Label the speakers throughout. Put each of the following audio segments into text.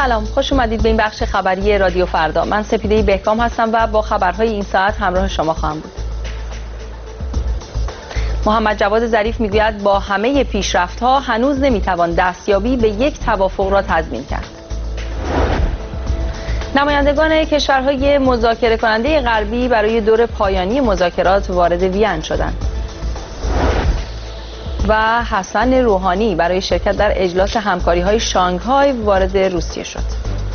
Speaker 1: سلام، خوش اومدید به این بخش خبری رادیو فردا. من سپیده بهکام هستم و با خبرهای این ساعت همراه شما خواهم بود. محمد جواد ظریف میگوید با همه پیشرفت‌ها هنوز نمیتوان دستیابی به یک توافق را تضمین کرد. نمایندگان کشورهای مذاکره کننده غربی برای دور پایانی مذاکرات وارد وین شدند. و حسن روحانی برای شرکت در اجلاس همکاری‌های شانگهای وارد روسیه شد.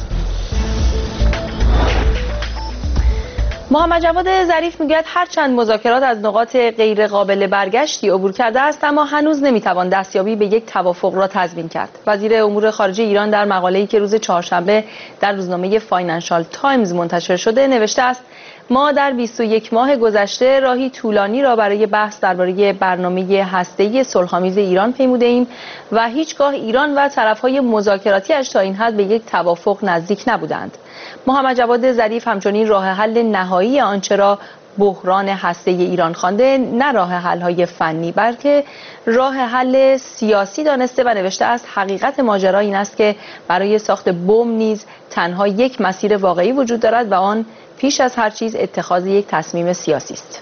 Speaker 1: محمد جواد ظریف میگوید هرچند مذاکرات از نقاط غیر قابل برگشتی عبور کرده است، اما هنوز نمیتوان دستیابی به یک توافق را تضمین کرد. وزیر امور خارجه ایران در مقاله‌ای که روز چهارشنبه در روزنامه فاینانشال تایمز منتشر شده نوشته است: ما در 21 ماه گذشته راهی طولانی را برای بحث درباره برنامه هسته‌ای صلح‌آمیز ایران پیموده‌ایم و هیچگاه ایران و طرف‌های مذاکراتی‌اش تا این حد به یک توافق نزدیک نبودند. محمد جواد ظریف همچنین راه حل نهایی آنچه را بحران هسته ایران خوانده نه راه حل‌های فنی بلکه راه حل سیاسی دانسته و نوشته است: حقیقت ماجرا این است که برای ساخت بمب نیز تنها یک مسیر واقعی وجود دارد و آن پیش از هر چیز اتخاذ یک تصمیم سیاسی است.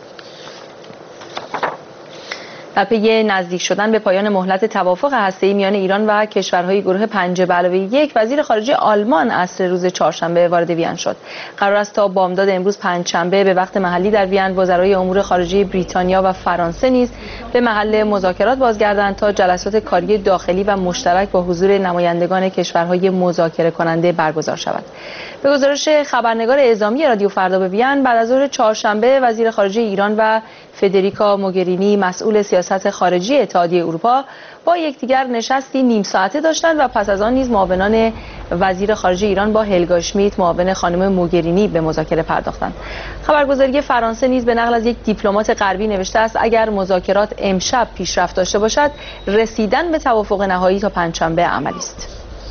Speaker 1: در پی نزدیک شدن به پایان مهلت توافق هسته‌ای میان ایران و کشورهای گروه 5+1 وزیر خارجه آلمان عصر روز چهارشنبه وارد وین شد. قرار است تا بامداد امروز پنجشنبه به وقت محلی در وین وزرای امور خارجه بریتانیا و فرانسه نیز به محل مذاکرات بازگردند تا جلسات کاری داخلی و مشترک با حضور نمایندگان کشورهای مذاکره کننده برگزار شود. به گزارش خبرنگار اعزامی رادیو فردا به وین، بعد از ظهر چهارشنبه وزیر خارجه ایران و فدریکا موگرینی مسئول سیاست خارجی اتحادیه اروپا با یکدیگر نشستی نیم ساعته داشتند و پس از آن نیز معاونان وزیر خارجه ایران با هلگا اشمیت معاون خانم موگرینی به مذاکره پرداختند. خبرگزاری فرانسه نیز به نقل از یک دیپلمات غربی نوشته است: اگر مذاکرات امشب پیشرفت داشته باشد، رسیدن به توافق نهایی تا پنجشنبه عملی است.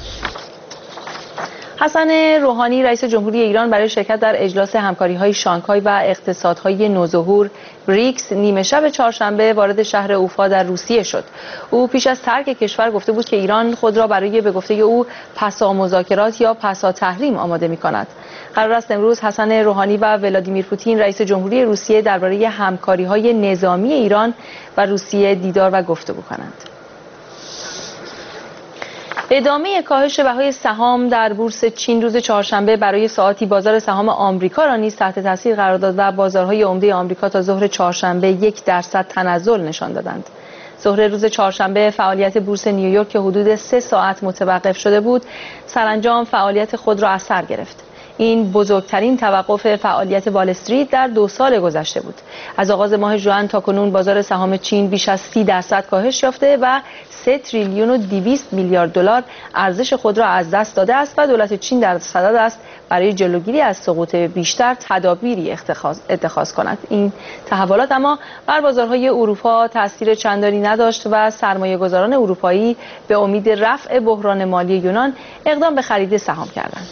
Speaker 1: حسن روحانی رئیس جمهوری ایران برای شرکت در اجلاس همکاری‌های شانگهای و اقتصادهای نوظهور بریکس نیمه شب چهارشنبه وارد شهر اوفا در روسیه شد. او پیش از ترک کشور گفته بود که ایران خود را برای به گفته او پسا مذاکرات یا پسا تحریم آماده می‌کند. قرار است امروز حسن روحانی و ولادیمیر پوتین رئیس جمهوری روسیه درباره همکاری‌های نظامی ایران و روسیه دیدار و گفتگو کنند. ادامه کاهش بهای سهام در بورس چین روز چهارشنبه برای ساعاتی بازار سهام آمریکا را نیز تحت تاثیر قرار داد و بازارهای عمده آمریکا تا ظهر چهارشنبه 1% تنزل نشان دادند. ظهر روز چهارشنبه فعالیت بورس نیویورک که حدود 3 ساعت متوقف شده بود، سرانجام فعالیت خود را از سر گرفت. این بزرگترین توقف فعالیت وال استریت در 2 سال گذشته بود. از آغاز ماه ژوئن تا کنون بازار سهام چین بیش از 30% کاهش یافته و 3 تریلیون و 200 میلیارد دلار ارزش خود را از دست داده است و دولت چین در صدد است برای جلوگیری از سقوط بیشتر تدابیری اتخاذ کند. این تحولات اما بر بازارهای اروپا تاثیر چندانی نداشت و سرمایه‌گذاران اروپایی به امید رفع بحران مالی یونان اقدام به خرید سهام کردند.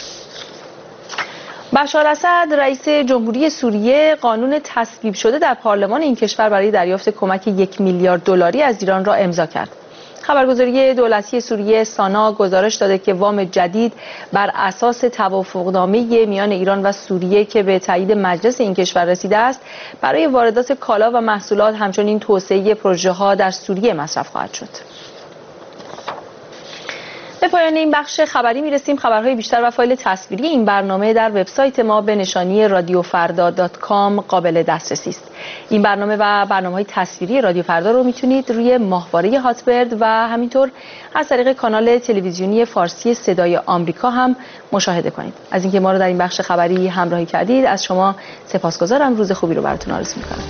Speaker 1: بشار اسد رئیس جمهوری سوریه قانون تصویب شده در پارلمان این کشور برای دریافت کمک 1 میلیارد دلاری از ایران را امضا کرد. خبرگزاری دولتی سوریه سانا گزارش داده که وام جدید بر اساس توافقنامه میان ایران و سوریه که به تایید مجلس این کشور رسیده است، برای واردات کالا و محصولات همچنین توسعه پروژه‌ها در سوریه مصرف خواهد شد. به پایان این بخش خبری میرسیم. خبرهای بیشتر و فایل تصویری این برنامه در وبسایت ما به نشانی radiofarda.com قابل دسترسی است. این برنامه و برنامه‌های تصویری رادیو فردا رو میتونید روی ماهواره هاتبرد و همینطور از طریق کانال تلویزیونی فارسی صدای آمریکا هم مشاهده کنید. از اینکه ما رو در این بخش خبری همراهی کردید از شما سپاسگزارم. روز خوبی رو براتون آرزو می‌کنم.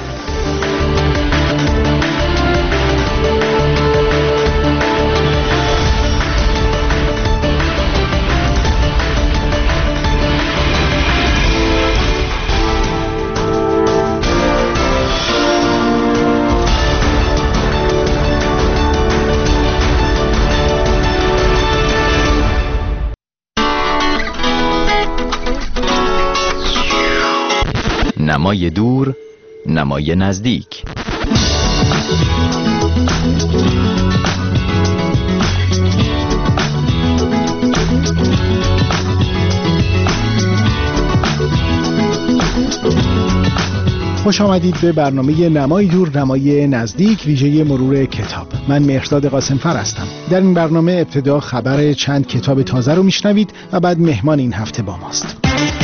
Speaker 2: نمای دور، نمای نزدیک.
Speaker 3: خوش آمدید به برنامه نمای دور نمای نزدیک ویژه مرور کتاب. من مهرداد قاسمفر هستم. در این برنامه ابتدا خبر چند کتاب تازه رو میشنوید و بعد مهمان این هفته با ماست.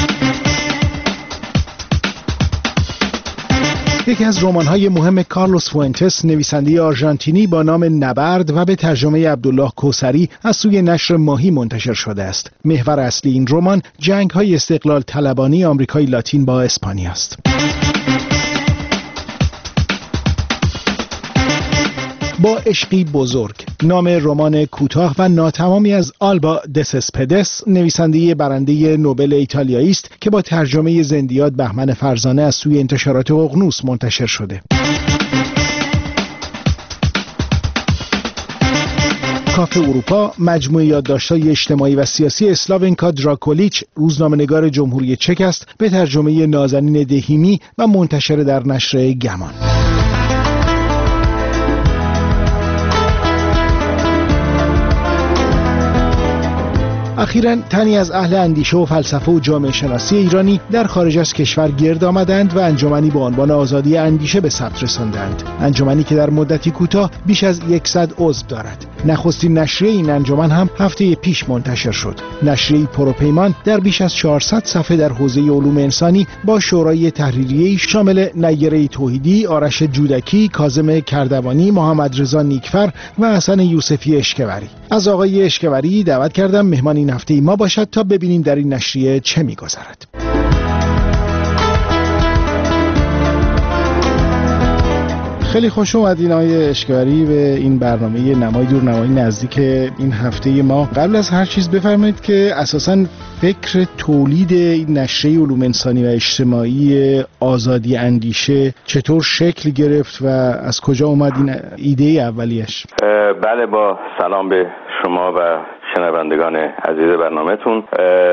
Speaker 3: یکی از رمان‌های مهم کارلوس فوئنتس، نویسنده آرژانتینی با نام نبرد و به ترجمه عبدالله کوثری از سوی نشر ماهی منتشر شده است. محور اصلی این رمان جنگ‌های استقلال طلبانی آمریکای لاتین با اسپانیا است. با عشقی بزرگ، نام رمان کوتاه و ناتمامی از آلبا دسپدس، نویسنده برنده نوبل ایتالیایی است که با ترجمه زندیات بهمن فرزانه از سوی انتشارات ققنوس منتشر شده. کافه اروپا، مجموعه یادداشت‌های اجتماعی و سیاسی اسلاونکا دراکولیچ، روزنامه‌نگار جمهوری چک است، به ترجمه نازنین دهیمی و منتشر در نشر گمان. اخیراً تنی از اهل اندیشه و فلسفه و جامعه شناسی ایرانی در خارج از کشور گرد آمدند و انجمنی با عنوان آزادی اندیشه به ثبت رساندند. انجمنی که در مدتی کوتاه بیش از 100 عضو دارد. نخستین نشریه این انجمن هم هفته پیش منتشر شد. نشریه پروپیمان در بیش از 400 صفحه در حوزه علوم انسانی با شورای تحریریه‌ای شامل نیره توحیدی، آرش جودکی، کاظم کردوانی، محمد رضا نیکفر و حسن یوسفی اشکوری. از آقای اشکوری دعوت کردم مهمان این هفته ما باشد تا ببینیم در این نشریه چه می‌گذرد. خیلی خوش اومدین آقای اشکوری به این برنامه نمای دور نمای نزدیک این هفته ما. قبل از هر چیز بفرمایید که اساساً فکر تولید این نشریه علوم انسانی و اجتماعی آزادی اندیشه چطور شکل گرفت و از کجا اومد این ایده اولیش؟
Speaker 4: بله، با سلام به شما و شنوندگان عزیز برنامه‌تون.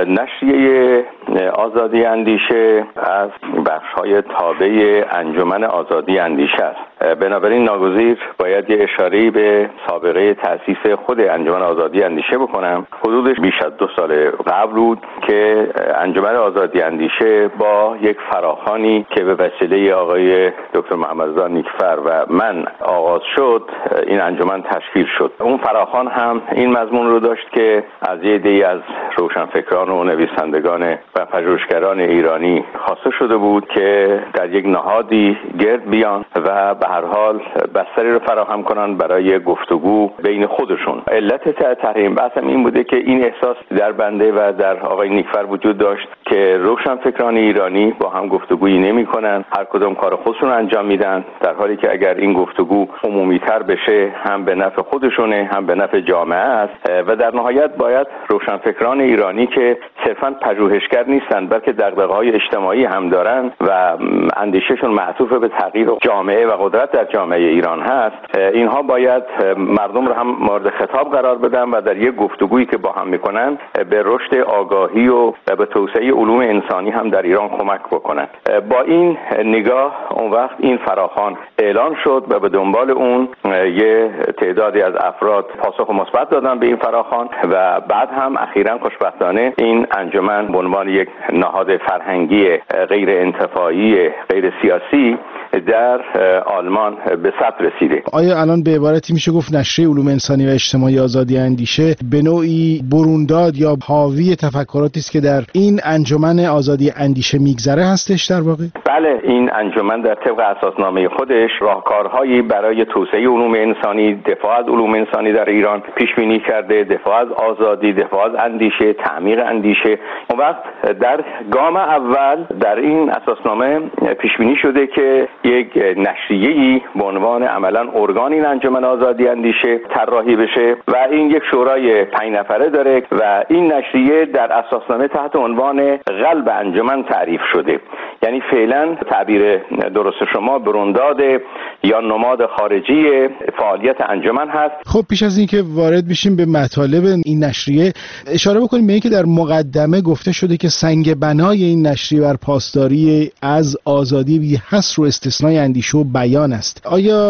Speaker 4: نشریه آزادی اندیشه از بخش‌های تابع انجمن آزادی اندیشه است. بنابراین ناگزیر باید یه اشاره‌ای به سابقه تأسیس خود انجمن آزادی اندیشه بکنم. حدودش بیش از 2 سال قبل بود که انجمن آزادی اندیشه با یک فراخوانی که به وسیله آقای دکتر محمد رضا نیکفر و من آغاز شد، این انجمن تشکیل شد. اون فراخوان هم این مضمون رو داشت که از یه عده‌ای از روشنفکران و نویسندگان و پژوهشگران ایرانی خواسته شده بود که در یک نهادی گرد بیان و به هر حال بستری رو فراهم کنن برای گفتگو بین خودشون. علت تحریم بحثم این بوده که این احساس در بنده و در آقای نیکفر وجود داشت که روشنفکران ایرانی با هم گفتگویی نمی‌کنن، هر کدام کار خودشون انجام میدن، در حالی که اگر این گفتگو عمومی‌تر بشه هم به نفع خودشونه هم به نفع جامعه است و در نهایت باید روشنفکران ایرانی که صرفاً پژوهشگر نیستن بلکه دغدغه‌های اجتماعی هم دارن و اندیشهشون معطوف به تغییر جامعه و قدرت در جامعه ایران هست، اینها باید مردم رو هم مورد خطاب قرار بدن و در یک گفتگویی که با هم میکنن به رشد آگاهی و به توسعه علوم انسانی هم در ایران کمک بکنن. با این نگاه اون وقت این فراخوان اعلان شد و به دنبال اون یه تعدادی از افراد پاسخ مثبت دادن به این فراخوان و بعد هم اخیراً خوشبختانه این انجمن به عنوان یک نهاد فرهنگی غیر انتفاعی غیر سیاسی در آلمان به ثبت رسیده.
Speaker 3: آیا الان به عبارتی میشه گفت نشریه علوم انسانی و اجتماعی آزادی اندیشه به نوعی برونداد یا حاوی تفکراتی است که در این انجمن آزادی اندیشه میگذره هستش در واقع؟
Speaker 4: بله، این انجمن در طبق اساسنامه خودش راهکارهایی برای توسعه علوم انسانی، دفاع از علوم انسانی در ایران پیش بینی کرده، دفاع از آزادی، دفاع از اندیشه، تعمیق اندیشه. اون وقت در گام اول در این اساسنامه پیش بینی شده که یک نشریه‌ای به عنوان عملاً ارگان این انجمن آزادی اندیشه طراحی بشه و این یک شورای 5 نفره داره و این نشریه در اساسنامه تحت عنوان قلب انجمن تعریف شده. یعنی فعلا تعبیر درست شما برونداد یا نماد خارجی فعالیت انجمن هست.
Speaker 3: خب پیش از اینکه وارد بشیم به مطالب این نشریه اشاره بکنیم به اینکه در مقدمه گفته شده که سنگ بنای این نشریه بر پاسداری از آزادی بی حصر و استثنای اندیشه و بیان است. آیا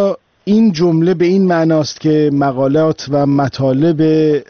Speaker 3: این جمله به این معناست که مقالات و مطالب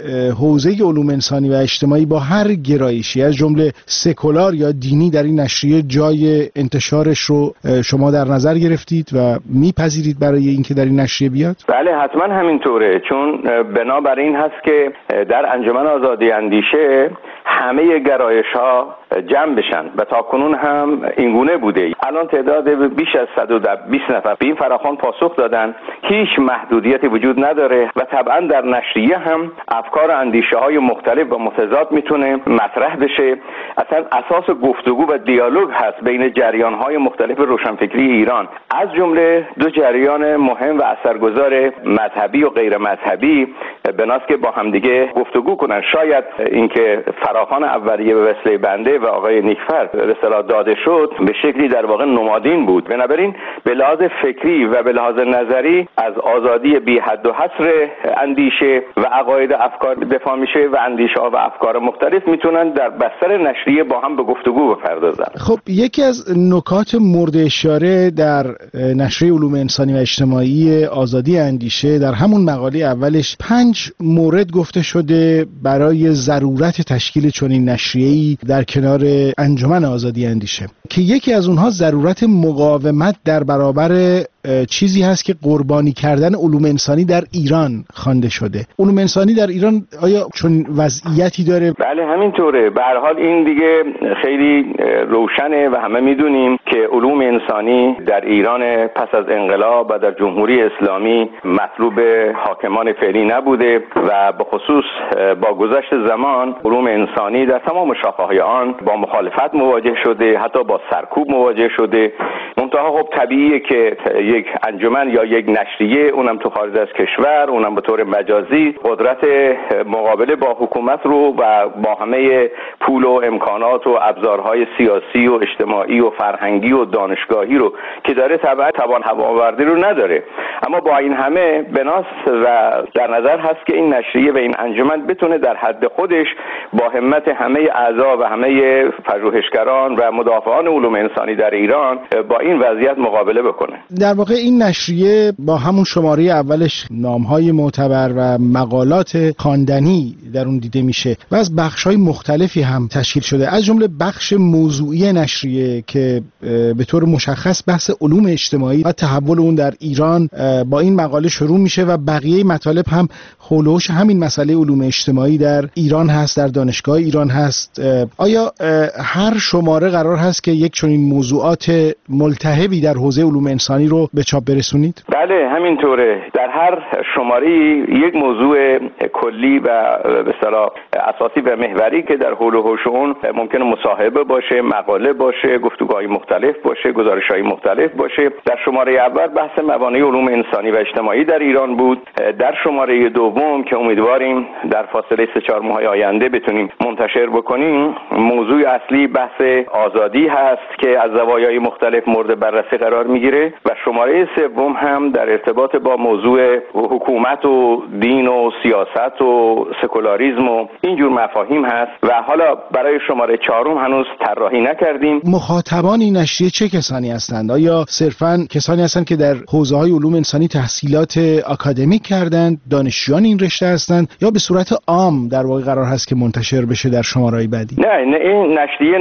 Speaker 3: حوزه علوم انسانی و اجتماعی با هر گرایشی از جمله سکولار یا دینی در این نشریه جای انتشارش رو شما در نظر گرفتید و میپذیرید برای اینکه در این نشریه بیاد؟
Speaker 4: بله حتما همینطوره، چون بنابر این هست که در انجمن آزادی اندیشه همه گرایش‌ها جمع بشن و تاکنون هم اینگونه بوده. الان تعداد بیش از 120 نفر به این فراخوان پاسخ دادن. هیچ محدودیتی وجود نداره و طبعا در نشریه هم افکار اندیشه‌های مختلف و متضاد میتونه مطرح بشه. اصلا اساس گفتگو و دیالوگ هست بین جریان‌های مختلف روشنفکری ایران، از جمله دو جریان مهم و اثرگذار مذهبی و غیر مذهبی، بناست که با همدیگه گفتگو کنن. شاید اینکه فراخوان اولیه به وسیله بنده و آقای نیکفر به اصطلاح داده شد به شکلی در واقع نمادین بود. بنابراین به لحاظ فکری و به لحاظ نظری از آزادی بی حد و حصر اندیشه و عقاید افکار دفاع میشه و اندیشه ها و افکار مختلف میتونن در بستر نشریه با هم به گفتگو بپردازن.
Speaker 3: خب یکی از نکات مورد اشاره در نشریه علوم انسانی و اجتماعی آزادی اندیشه در همون مقاله اولش 5 مورد گفته شده برای ضرورت تشکیل چنین نشریه‌ای در کنار انجمن آزادی اندیشه، که یکی از اونها ضرورت مقاومت در برابر چیزی هست که قربانی کردن علوم انسانی در ایران خوانده شده. علوم انسانی در ایران آیا چون وضعیتی داره؟
Speaker 4: بله همینطوره. به هر حال این دیگه خیلی روشنه و همه میدونیم که علوم انسانی در ایران پس از انقلاب و در جمهوری اسلامی مطلوب حاکمان فعلی نبوده و به خصوص با گذشت زمان علوم انسانی در تمام شاخه‌های آن با مخالفت مواجه شده، حتی با سرکوب مواجه شده. منتها خب طبیعیه که یک انجمن یا یک نشریه، اونم تو خارج از کشور، اونم به طور مجازی، قدرت مقابله با حکومت رو و با همه پول و امکانات و ابزارهای سیاسی و اجتماعی و فرهنگی و دانشگاهی رو که داره طبعا توان هوآوردی رو نداره. اما با این همه بناس و در نظر هست که این نشریه و این انجمن بتونه در حد خودش با همت همه اعضا و همه پژوهشگران و مدافعان علوم انسانی در ایران با این وضعیت مقابله بکنه.
Speaker 3: در واقع این نشریه با همون شماره اولش نام‌های معتبر و مقالات خواندنی در اون دیده میشه و از بخش‌های مختلفی هم تشکیل شده، از جمله بخش موضوعی نشریه که به طور مشخص بحث علوم اجتماعی و تحول اون در ایران با این مقاله شروع میشه و بقیه مطالب هم حول و حوش همین مسئله علوم اجتماعی در ایران هست، در دانشگاه ایران هست. آیا هر شماره قرار هست که یک چنین موضوعات ملتهبی در حوزه علوم انسانی رو به چاپ برسونید؟
Speaker 4: بله همینطوره. در هر شماره یک موضوع کلی و به اصطلاح اساسی و محوری که در حول و حوش اون ممکنه مصاحبه باشه، مقاله باشه، گفتگوهای مختلف باشه، گزارش‌های مختلف باشه. در شماره اول بحث موانع علوم انسانی و اجتماعی در ایران بود. در شماره دوم که امیدواریم در فاصله 3-4 ماه آینده بتونیم منتشر بکنیم، موضوع اصلی بحث آزادی هست که از زوایای مختلف مورد بررسی قرار میگیره و شماره سوم هم در ارتباط با موضوع حکومت و دین و سیاست و سکولاریسم و اینجور مفاهیم هست و حالا برای شماره 4 هنوز طراحی نکردیم.
Speaker 3: مخاطبان این نشریه چه کسانی هستند؟ آیا صرفاً کسانی هستند که در حوزه‌های علوم انسانی تحصیلات آکادمیک کردند، دانشجویان این رشته هستند، یا به صورت عام در واقع قرار هست که منتشر بشه در شماره‌های بعدی؟
Speaker 4: نه این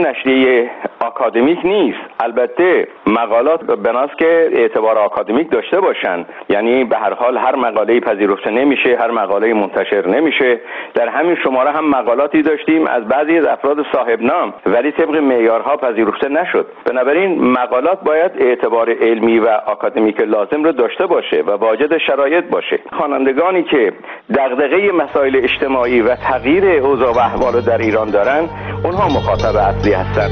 Speaker 4: نشریه آکادمیک نیست. البته مقالات بناست که اعتبار آکادمیک داشته باشن، یعنی به هر حال هر مقاله پذیرفته نمیشه، هر مقاله منتشر نمیشه. در همین شماره هم مقالاتی داشتیم از بعضی از افراد صاحب نام ولی طبق معیارها پذیرفته نشد. بنابراین مقالات باید اعتبار علمی و آکادمیک لازم رو داشته باشه و واجد شرایط باشه. خوانندگانی که دغدغه مسائل اجتماعی و تغییر اوضاع و احوال در ایران دارن، اونها مخاطب اصلی هستند.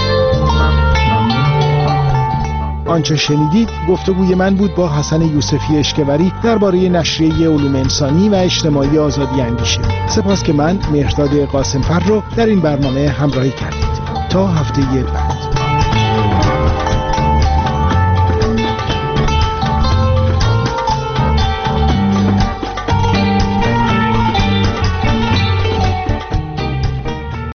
Speaker 3: آنچه شنیدید گفتگوی من بود با حسن یوسفی اشکوری درباره نشریه علوم انسانی و اجتماعی آزادی اندیشه. سپاس که من مهرداد قاسمفر رو در این برنامه همراهی کردید. تا هفته بعد.